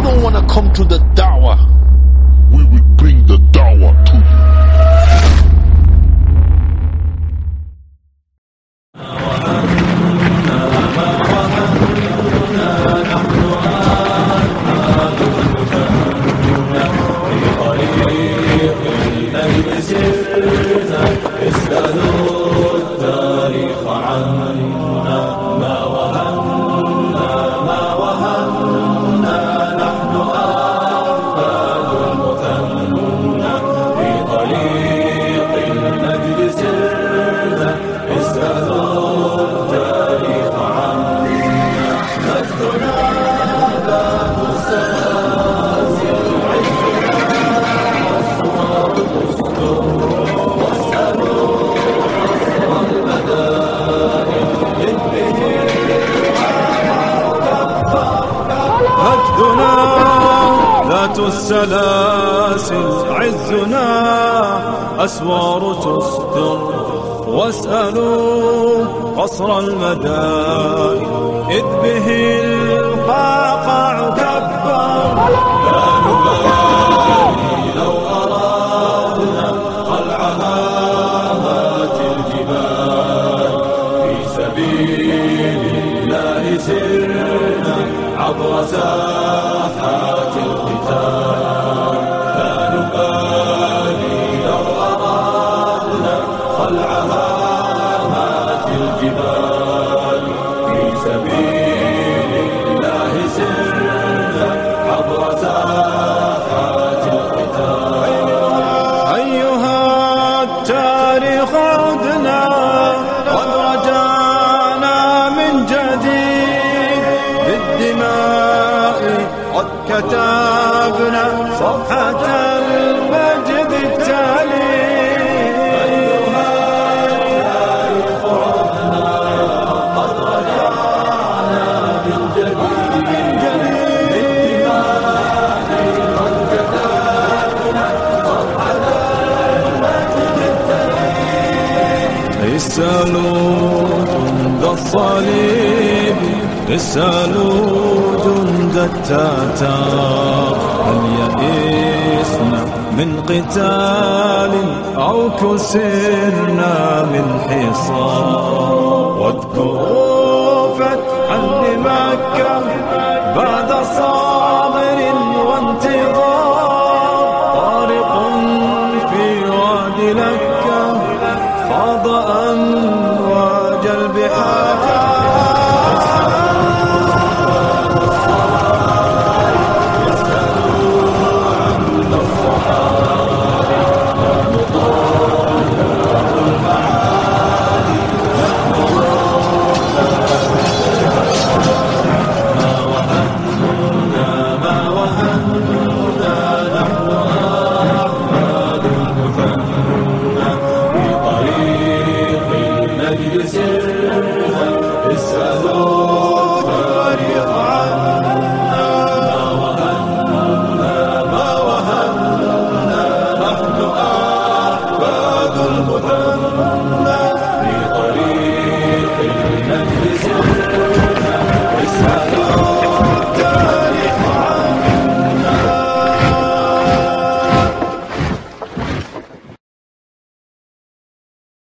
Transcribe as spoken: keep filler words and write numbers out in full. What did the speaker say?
you don't wanna come to the dawah, we will bring the dawah to you. اسألوا التاريخ عنا ما وهمنا ما وهمنا نحن أحفاد المثنى في طريق المجد سرنا اسألوا التاريخ عنا مجدنا باب السلاسل مجدنا ذات السلاسل عزنا أسوار تستر واسألوا قصر المدائن إذ به القعقاع كبر لا نبالي لو أرادنا قلع هامات الجبال في سبيل الله سرنا عبر ساحات القتال لا نبالي لو أرادنا خلع هامات الجبال في سبيل الله سرنا عبر ساحات القتال أيها التاريخ عدنا قد رجعنا من جديد بالدماء قد كتبنا صفحة المجد التالي أيها التاريخ عدنا قد رجعنا من جديد بالدماء قد كتبنا صفحة المجد التالي اسألوا جند الصليب اسألوا جند التتار هل يئسنا من قتال أو كسرنا من حصار واذكروا فتحا لمكة بعد صار